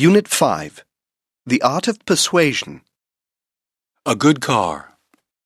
Unit 5. The Art of Persuasion. A good car.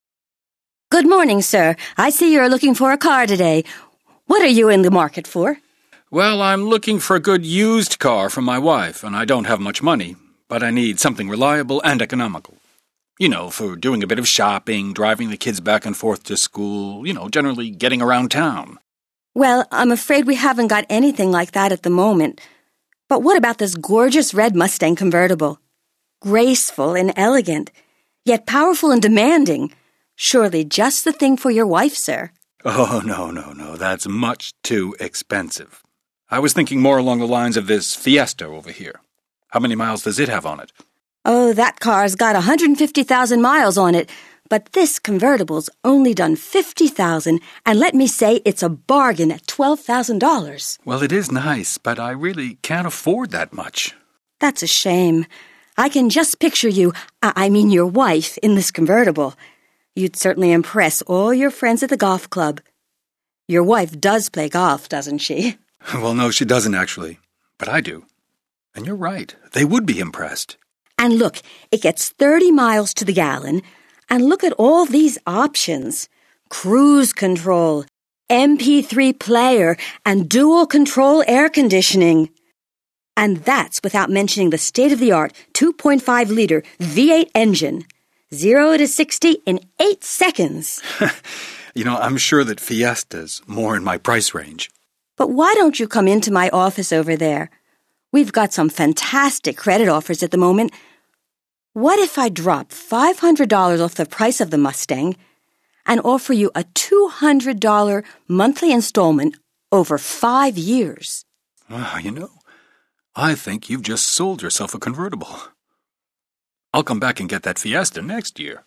Good morning, sir. I see you're looking for a car today. What are you in the market for? Well, I'm looking for a good used car for my wife, and I don't have much money, but I need something reliable and economical. You know, for doing a bit of shopping, driving the kids back and forth to school, generally getting around town. Well, I'm afraid we haven't got anything like that at the moment. But what about this gorgeous red Mustang convertible? Graceful and elegant, yet powerful and demanding. Surely just the thing for your wife, sir. Oh, no. That's much too expensive. I was thinking more along the lines of this Fiesta over here. How many miles does it have on it? Oh, that car's got 150,000 miles on it, but this convertible's only done 50,000, and let me say it's a bargain at $12,000. Well, it is nice, but I really can't afford that much. That's a shame. I can just picture you, your wife, in this convertible. You'd certainly impress all your friends at the golf club. Your wife does play golf, doesn't she? Well, no, she doesn't actually, but I do. And you're right, they would be impressed. And look, it gets 30 miles to the gallon. And look at all these options. Cruise control, MP3 player, and dual control air conditioning. And that's without mentioning the state-of-the-art 2.5-liter V8 engine. 0 to 60 in 8 seconds. I'm sure that Fiesta's more in my price range. But why don't you come into my office over there? We've got some fantastic credit offers at the moment. What if I drop $500 off the price of the Mustang and offer you a $200 monthly installment over 5 years? Well, I think you've just sold yourself a convertible. I'll come back and get that Fiesta next year.